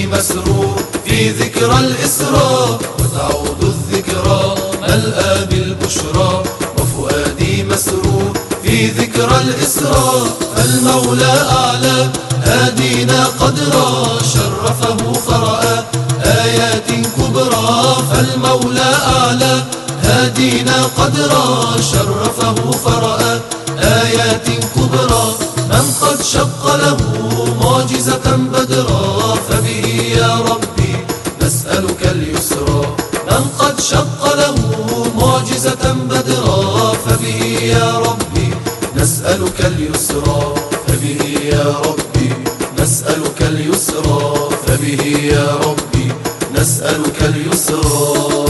مسرور في ذكرى الإسراء، وتعود الذكرى ملأى بالبشرى، وفؤادي مسرور في ذكرى الإسراء. المولى أعلى هادينا قدرا، شرفه فرأى آيات كبرى. فالمولى أعلى هادينا قدرا، شرفه فرأى آيات كبرى. من قد شق له معجزة بدرا، فبه يا ربي نسألك اليسرى. من قد شق له معجزة بدرا، فبه يا ربي نسألك اليسرى. فبه يا ربي نسألك اليسرى. فبه يا ربي نسألك اليسرى.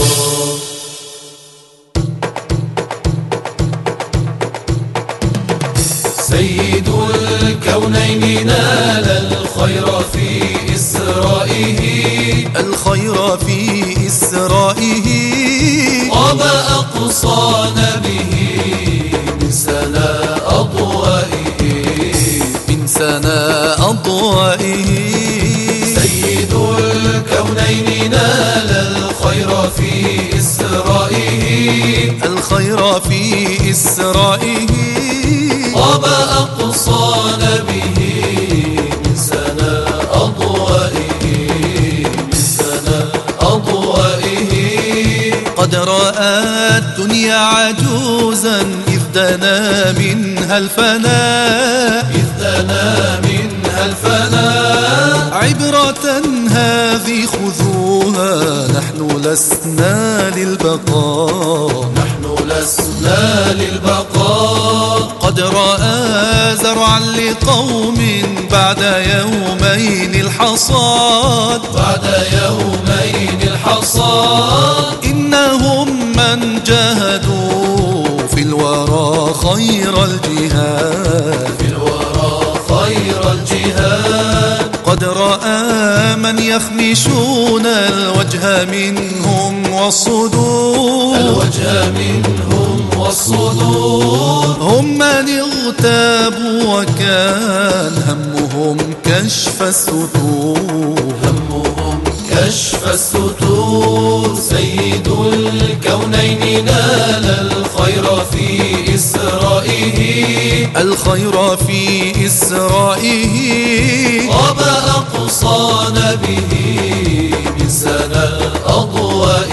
سيد الكونين نال الخير في إسرائه، الخير في إسرائه. طاب أقصانا به من سنا أضوائه، من سنا أضوائه. سيد الكونين نال الخير في إسرائه، الخير في إسرائه. طاب أقصانا به من سنا أضوائه، من سنا أضوائه. قد رأى الدنيا عجوزا إذ دنا منها الفناء، إذ دنا منها الفناء. عبرة هذه خذوها، نحن لسنا للبقاء، نحن لسنا للبقاء. قد رأى زرعا لقوم بعد يومين الحصاد، بعد يومين الحصاد. إنهم من جاهدوا في الورى خير الجهاد، في الورى خير الجهاد. قد رأى من يخمشون الوجه منهم والصدور، الوجه منهم والصدور. هم من اغتابوا وكان همهم كشف الستور، همهم كشف الستور. سيد الكونين نال الخير في إسرائه، الخير في إسرائه. طاب أقصانا به من سنا أضوائه،